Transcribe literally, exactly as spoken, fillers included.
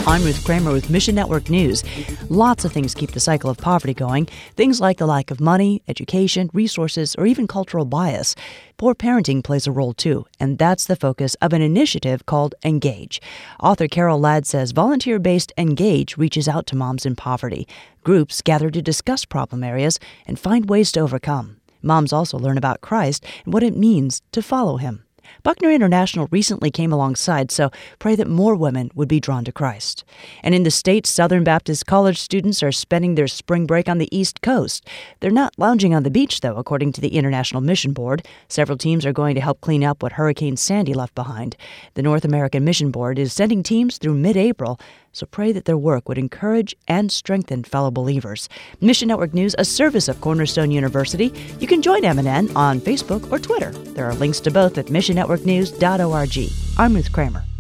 I'm Ruth Kramer with Mission Network News. Lots of things keep the cycle of poverty going. Things like the lack of money, education, resources, or even cultural bias. Poor parenting plays a role too, and that's the focus of an initiative called Engage. Author Carol Ladd says volunteer-based Engage reaches out to moms in poverty. Groups gather to discuss problem areas and find ways to overcome. Moms also learn about Christ and what it means to follow him. Buckner International recently came alongside, so pray that more women would be drawn to Christ. And in the States, Southern Baptist college students are spending their spring break on the East Coast. They're not lounging on the beach, though, according to the International Mission Board. Several teams are going to help clean up what Hurricane Sandy left behind. The North American Mission Board is sending teams through mid-April, so pray that their work would encourage and strengthen fellow believers. Mission Network News, a service of Cornerstone University. You can join M N N on Facebook or Twitter. There are links to both at mission network news dot org. I'm Ruth Kramer.